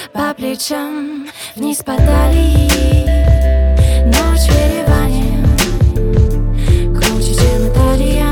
по плечам вниз по талии. Ночь в Ереване круче, чем Италия.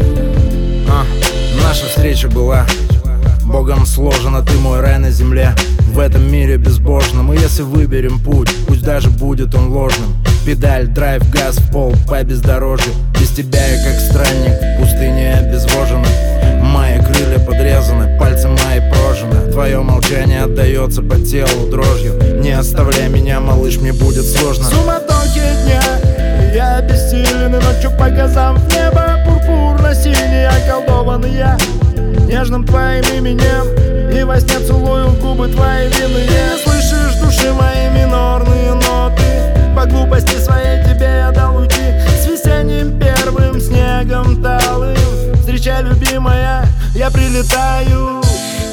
Наша встреча была Богом сложена, ты мой рай на земле. В этом мире безбожном, и если выберем путь, пусть даже будет он ложным. Педаль, драйв, газ в пол по бездорожью. Без тебя я как странник, в пустыне обезвожена. Мои крылья подрезаны, пальцы мои прожжены. Твое молчание отдается по телу дрожью. Не оставляй меня, малыш, мне будет сложно. Суматохи дня, я бессилен, и ночью по глазам в небо пурпурно-синий, околдованный я нежным твоим именем, и во сне целую губы твои винные. Слышишь души мои минорные ноты, по глупости своей тебе я дал уйти. С весенним первым снегом талым встречай, любимая, я прилетаю.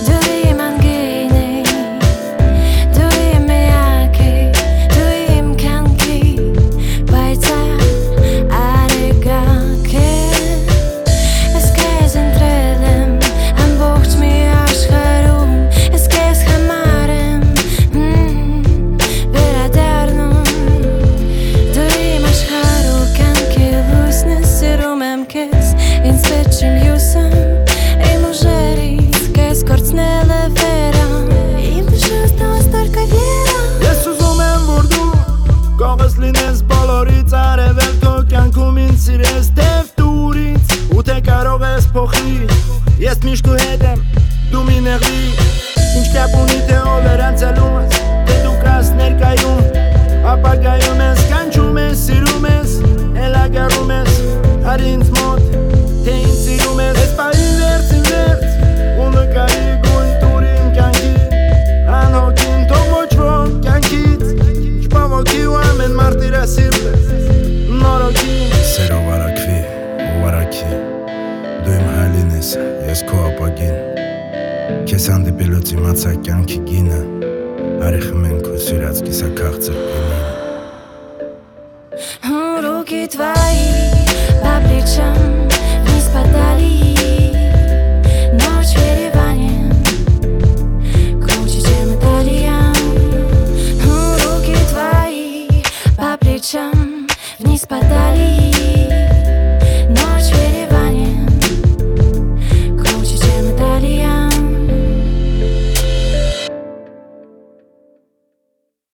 Լինես բոլորից արևել քո կյանքում ինձ սիրես դև դուր ինձ ու թե կարող ես փոխի ես միշտ քո հետ եմ դու մի նեղվի ինչ կապ ունի թե ով էր անցյալումս թե դու կաս ներկայում ապագայում ես կանչում ես սիրում ես էլ ագարում ես արի ինձ մոտ թե ինձ սիրում ես ես պահի վերցին վերց ու նկարի գույն տուրին կյանքի անհոգին թող ոչ ոք կյանքից չպավոքի ու ամեն մարտիրա սիրտը նորոքի Սերով արակվի ու արակի դու իմ հայլին ես, ես քո ապագին Քեզ հանդիպելուց իմացա կյանքի գինը Արի խմենք քո սիրած կիսաքաղցր գինին Руки твои